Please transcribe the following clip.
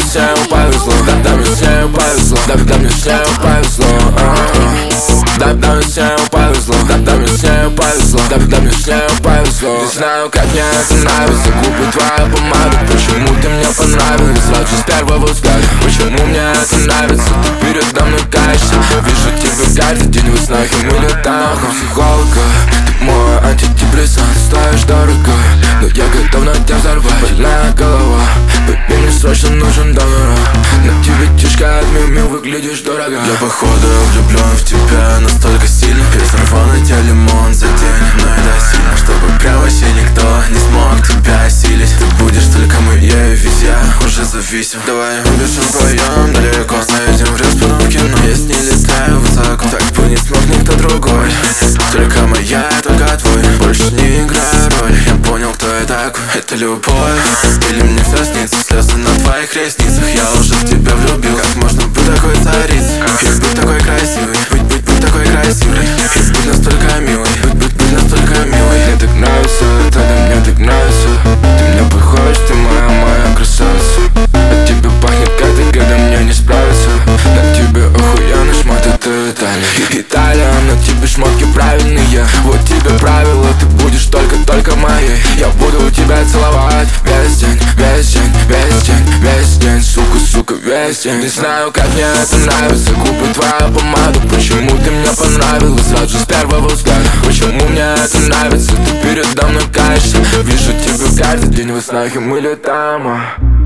всем повезло, да мне всем повезло, да мне всем повезло, да мне всем повезло, да мне всем повезло, да мне всем повезло. Не знаю, как мне это нравится, губы твоя помада. Почему ты мне понравилась сразу с первого взгляда? Почему мне это нравится, ты передо мной каешься. Вижу тебя каждый день во снах, и мы летаем. Психолога, ты мой антидепрессант, стоишь дорого, но я готов на тебя взорвать. Больная голова, baby, мне срочно нужен донор. На тебе тишка от Миу-Миу, выглядишь дорого. Я походу влюблен в тебя настолько сильно. Я сорвал на тебя лимон за день, но это сильно, чтобы прям вообще никто не смог тебя осилить. Ты будешь только моей, ведь я уже зависим. Давай убежим вдвоем далеко, заедем в республику, но я с ней летаю высоко. Так бы не смог никто другой, только моя, только твой. Больше не играю роль, я понял, кто я такой. Это любовь, или мне все снится, слезы на твоих ресницах. Я уже в тебя влюбил. Как можно быть такой царицей и быть такой красивой? Быть такой красивой и быть настолько милой. Быть настолько милой. Мне так нравится, мне так нравится. Ты мне похож, ты моя красавица. От тебя пахнет каждый, когда мне не справиться. На тебе охуенный шмат, это Италия, на тебе шмотки правильные. Вот тебе правила, ты будешь только моей. Я буду тебя целовать весь день, весь день, весь день, весь день. Сука, весь день. Не знаю, как мне это нравится, губы твоя помада. Почему ты мне понравилась сразу с первого взгляда? Почему мне это нравится, ты передо мной каешься. Вижу тебя каждый день во снах, и мы летаем.